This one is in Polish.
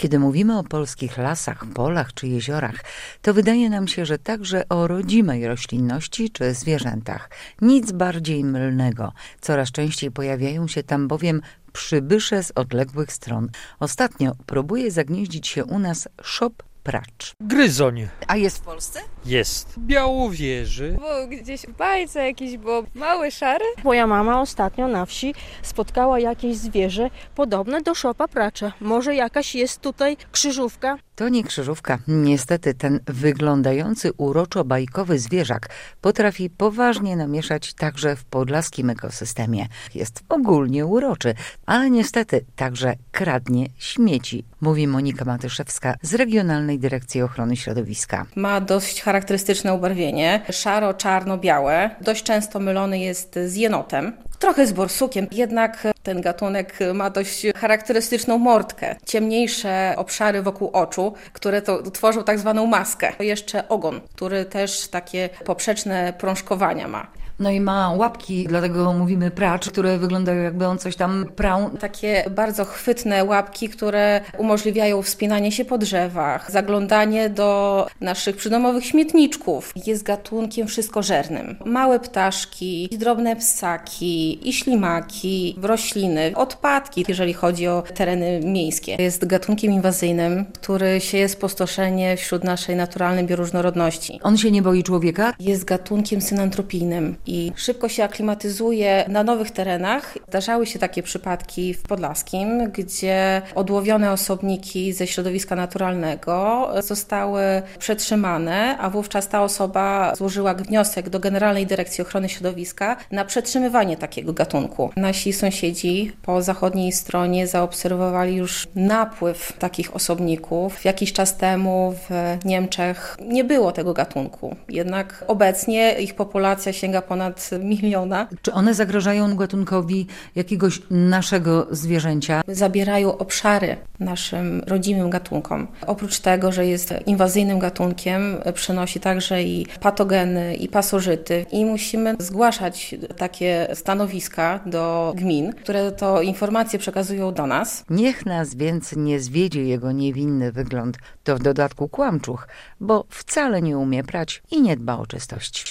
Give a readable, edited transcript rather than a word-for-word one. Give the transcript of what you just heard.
Kiedy mówimy o polskich lasach, polach czy jeziorach, to wydaje nam się, że także o rodzimej roślinności czy zwierzętach. Nic bardziej mylnego. Coraz częściej pojawiają się tam bowiem przybysze z odległych stron. Ostatnio próbuje zagnieździć się u nas szop pracz. Gryzoń A jest w Polsce? jest. Białowieży. Bo gdzieś w bajce jakiś, bo mały, szary. Moja mama ostatnio na wsi spotkała jakieś zwierzę podobne do szopa pracza. Może jakaś jest tutaj krzyżówka? To nie krzyżówka. Niestety ten wyglądający uroczo bajkowy zwierzak potrafi poważnie namieszać także w podlaskim ekosystemie. Jest ogólnie uroczy, ale niestety także kradnie śmieci, mówi Monika Matyszewska z Regionalnej Dyrekcji Ochrony Środowiska. Ma dość charakterystyczne ubarwienie, szaro-czarno-białe. Dość często mylony jest z jenotem. Trochę z borsukiem, jednak ten gatunek ma dość charakterystyczną mordkę. Ciemniejsze obszary wokół oczu, które to tworzą tak zwaną maskę. Jeszcze ogon, który też takie poprzeczne prążkowania ma. No i ma łapki, dlatego mówimy pracz, które wyglądają jakby on coś tam prał. Takie bardzo chwytne łapki, które umożliwiają wspinanie się po drzewach, zaglądanie do naszych przydomowych śmietniczków. Jest gatunkiem wszystkożernym. Małe ptaszki, drobne ssaki i ślimaki, rośliny, odpadki, jeżeli chodzi o tereny miejskie. Jest gatunkiem inwazyjnym, który sieje spustoszenie wśród naszej naturalnej bioróżnorodności. On się nie boi człowieka? Jest gatunkiem synantropijnym i szybko się aklimatyzuje na nowych terenach. Zdarzały się takie przypadki w Podlaskim, gdzie odłowione osobniki ze środowiska naturalnego zostały przetrzymane, a wówczas ta osoba złożyła wniosek do Generalnej Dyrekcji Ochrony Środowiska na przetrzymywanie takiego gatunku. Nasi sąsiedzi po zachodniej stronie zaobserwowali już napływ takich osobników. Jakiś czas temu w Niemczech nie było tego gatunku, jednak obecnie ich populacja sięga ponad 1 miliona. Czy one zagrażają gatunkowi jakiegoś naszego zwierzęcia? Zabierają obszary naszym rodzimym gatunkom. Oprócz tego, że jest inwazyjnym gatunkiem, przenosi także i patogeny, i pasożyty. I musimy zgłaszać takie stanowiska do gmin, które to informacje przekazują do nas. Niech nas więc nie zwiedzie jego niewinny wygląd. To w dodatku kłamczuch, bo wcale nie umie prać i nie dba o czystość.